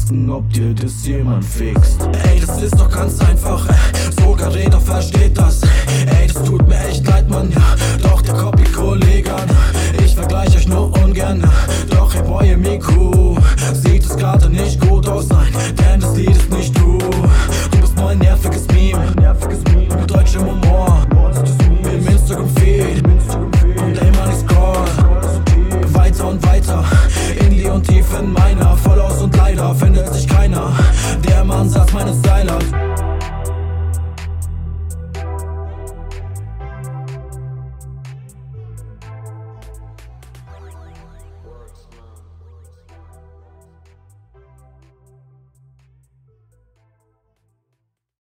testen, ob dir das jemand fixt. Ey, das ist doch ganz einfach, sogar jeder versteht das. Ey, das tut mir echt leid, Mann, ja. Doch der Copy-Kollege, ich vergleich euch nur ungern. Doch hey Boy im IQ sieht es gerade nicht gut aus, nein, denn das Lied ist